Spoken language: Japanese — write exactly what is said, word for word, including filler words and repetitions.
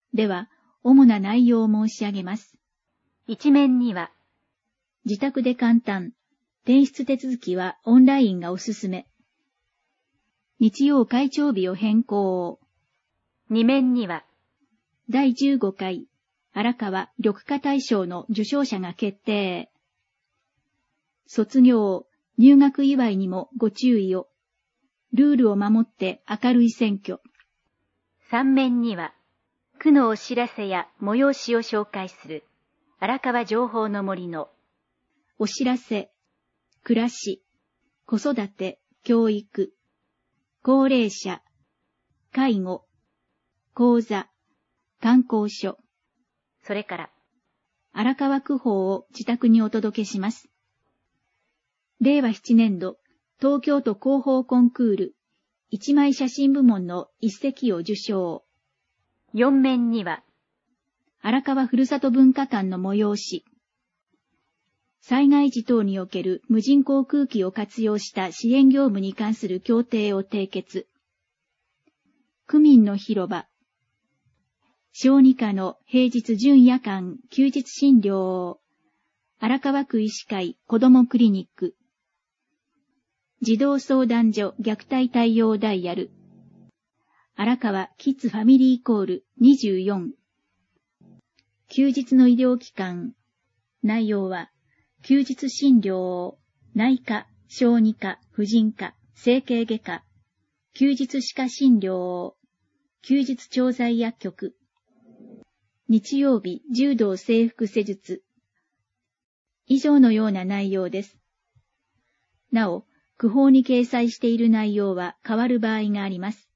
では、主な内容を申し上げます。 一面には、 自宅で簡単、転出手続きはオンラインがおすすめ。日曜会長日を変更。 二面には、 だいじゅうごかい、荒川緑化大賞の受賞者が決定。卒業、入学祝いにもご注意を。ルールを守って明るい選挙。 三面には、区のお知らせや催しを紹介する、荒川情報の森の、 お知らせ、暮らし、子育て、教育、高齢者、介護、講座、観光所、 それから、 荒川区報を自宅にお届けします。れいわななねん度、東京都広報コンクール、一枚写真部門の一席を受賞。 四面には、 荒川ふるさと文化館の催し。災害時等における無人航空機を活用した支援業務に関する協定を締結。区民の広場。小児科の平日準夜間休日診療。荒川区医師会子どもクリニック。児童相談所虐待対応ダイヤル。荒川キッズファミリーコールにじゅうよん。休日の医療機関。内容は、休日診療、内科、小児科、婦人科、整形外科、休日歯科診療、休日調剤薬局。日曜日、柔道整復施術。以上のような内容です。なお、区報に掲載している内容は変わる場合があります。